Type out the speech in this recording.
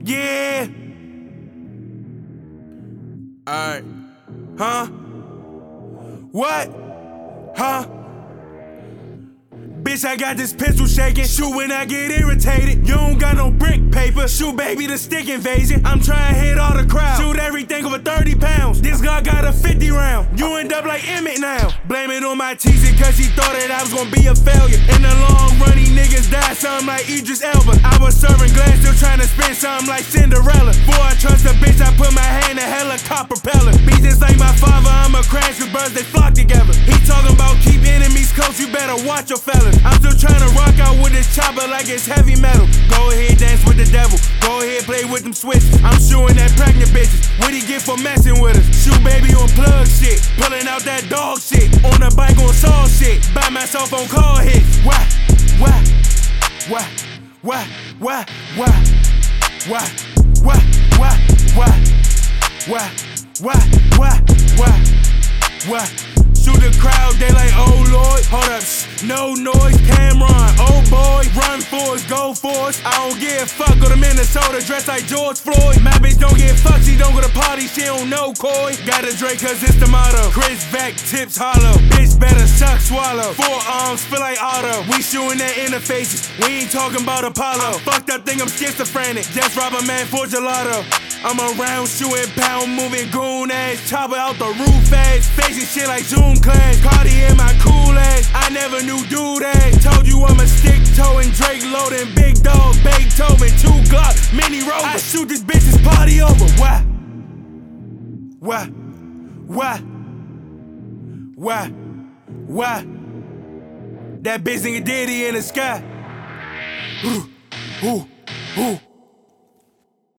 Yeah. Alright. Huh? What? Huh? Bitch, I got this pistol shaking. Shoot when I get irritated. You don't got no brick paper. Shoot, baby, the stick invasion. I'm trying to hit all the crowd. Shoot everything over 30 pounds. This guy got a 50 round. You end up like Emmett now. Blame it on my teacher, cause she thought that I was gonna be a failure. In the long run, these niggas died something like Idris Elba. I was serving glass, still trying to spin something like Cinderella. Before I trust a bitch, I put my hand in helicopter propeller. Beat just like my father, I'ma crash with brothers, they flock together. He talking about keep enemies close, you better watch your fellas. I'm still trying to rock out with this chopper like it's heavy metal. Go ahead, dance with the devil. Go ahead, play with them switches. I'm shooting at pregnant bitches. What he get for messing with us? Shoot baby on plug shit. Pulling out that dog shit. On the bike on saw shit. By myself on call hits. Why? Why? Why? Why? Why? Why? Why? Why? Why? Why? Why? Why? Why? Why? Why? Shoot the crowd, they like, oh Lord. Hold up, no noise, Cameron, oh boy. Run for us, go for us. I don't give a fuck, go to Minnesota, dressed like George Floyd. My bitch don't get fucked, she don't go to parties, she don't know Coy. Got a Drake cause it's the motto. Chris Beck, tips hollow. Bitch better suck, swallow. Forearms feel like auto. We shooting at interfaces, we ain't talking about Apollo. Fucked up, think I'm schizophrenic. Just rob a man for gelato. I'm around shooting, pound moving, goon ass. Chopper out the roof ass. Facing shit like Zoom class. Cardi in my cool ass. I never knew dude ass. Told you I'm a stick toeing, Drake loading, big dog, Beethoven, 2 Glock, mini rover. I shoot this bitch's party over. Why? Why? Why? Why? Why? That bitch nigga Diddy in the sky. Ooh, ooh, ooh.